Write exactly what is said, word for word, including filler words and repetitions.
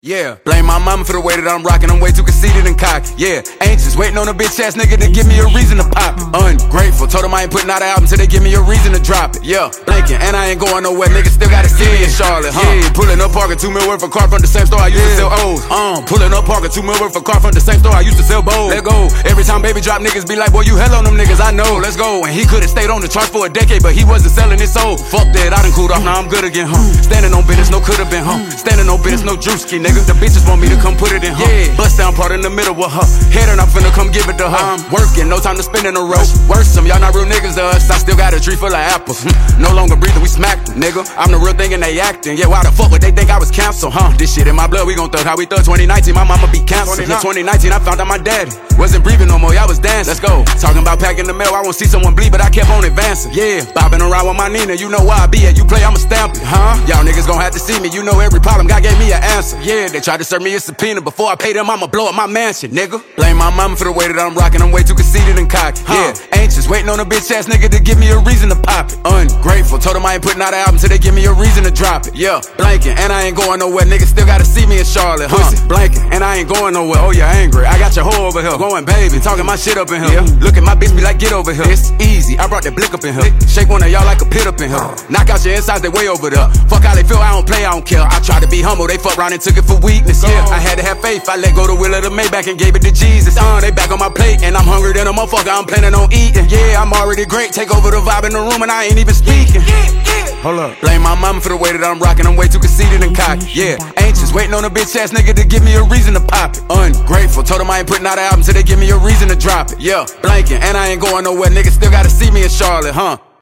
Yeah, blame my mama for the way that I'm rockin', I'm way too conceited and cocky. Yeah, anxious, waiting on a bitch ass nigga to give me a reason to pop it. Ungrateful, told him I ain't putting out an album till they give me a reason to drop it. Yeah, blanking, and I ain't going nowhere, niggas still gotta see me in Charlotte, huh? Yeah, pulling up parking two mil worth of car from the same store I used yeah. to sell O's. Um, pulling up parking two mil worth of car from the same store I used to sell Bowls. Let go, every time baby drop niggas be like, boy you hell on them niggas, I know, let's go. And he could've stayed on the charts for a decade, but he wasn't selling his soul. Fuck that, I done cooled off, now I'm good again, huh? Standing on business, no could've been, huh? Standing on business, no juice-ski, nigga. The bitches want me to come put it in her. Yeah. Bust down part in the middle with her. Head and I'm finna come give it to her. I'm working, no time to spend in a rush. Worse, some y'all not real niggas to us. I still got a tree full of apples. No longer breathing, we smacked them, nigga. I'm the real thing and they acting. Yeah, why the fuck would they think I was canceled, huh? This shit in my blood, we gon' thug how we thug. twenty nineteen, my mama be canceled. In twenty nineteen, I found out my daddy wasn't breathing no more, y'all was dancing. Let's go. Talking about packing the mail, I won't see someone bleed, but I kept on advancing. Yeah, bobbing around with my Nina, you know why I be at. You play, I'ma stamp it, huh? Y'all niggas gon' have to see me, you know every problem, God gave me an answer. Yeah, they tried to serve me a subpoena. Before I pay them, I'ma blow up my mansion, nigga. Blame my mama for the way that I'm rockin', I'm way too conceited and cocky. Huh. Yeah, anxious, waiting on a bitch ass nigga to give me a reason to pop it. Ungrateful, told him I ain't putting out an album till they give me a reason to drop it. Yeah, blanking, and I ain't going nowhere, niggas still gotta see me in Charlotte, huh? Pussy, blanking, and I ain't going nowhere. Oh, you're angry, I got your hoe over here. Going baby, talking my shit up in here. Yeah. Look at my bitch, be like, get over here. It's easy, I brought that blick up in here. Shake one of y'all like a pit up in here. Knock out your insides, they way over there. Fuck how they feel, I don't play, I don't care. I try to be humble, they fuck around and took it for weakness. Yeah, I had to have faith, I let go the wheel of the Maybach and gave it to Jesus. Uh, they back on my plate, and I'm hungry than a motherfucker, I'm planning on eating. Yeah, I'm already great, take over the vibe in the room, and I ain't even speaking. Hold up. Blame my mama for the way that I'm rockin', I'm way too conceited and cocky. Yeah, anxious, waiting on a bitch ass nigga to give me a reason to pop it. Ungrateful, told him I ain't putting out an album till they give me a reason to drop it. Yeah, blanking, and I ain't going nowhere, niggas still gotta see me in Charlotte, huh?